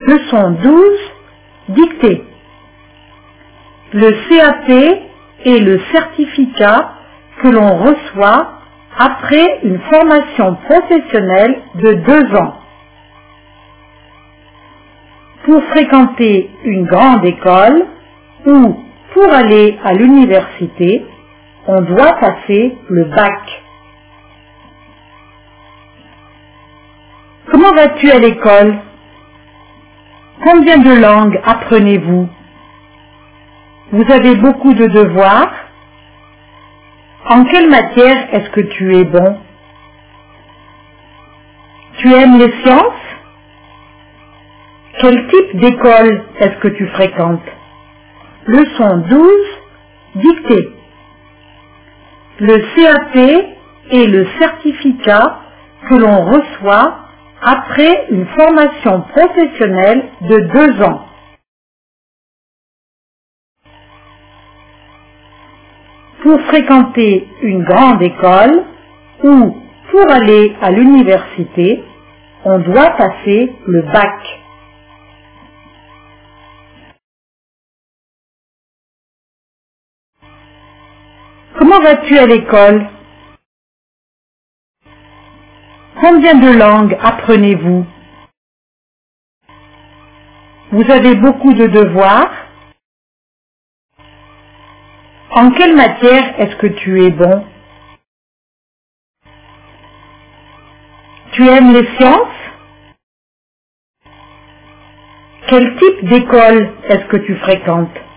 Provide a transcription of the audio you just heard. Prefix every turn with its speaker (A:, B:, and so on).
A: Leçon 12, dictée. Le CAP est le certificat que l'on reçoit après une formation professionnelle de 2 ans. Pour fréquenter une grande école ou pour aller à l'université, on doit passer le bac. Comment vas-tu à l'école? Combien de langues apprenez-vous? Vous avez beaucoup de devoirs? En quelle matière est-ce que tu es bon? Tu aimes les sciences? Quel type d'école est-ce que tu fréquentes? Leçon 12, dictée. Le CAP est le certificat que l'on reçoit après une formation professionnelle de 2 ans. Pour fréquenter une grande école ou pour aller à l'université, on doit passer le bac. Comment vas-tu à l'école? Combien de langues apprenez-vous? Vous avez beaucoup de devoirs? En quelle matière est-ce que tu es bon? Tu aimes les sciences? Quel type d'école est-ce que tu fréquentes?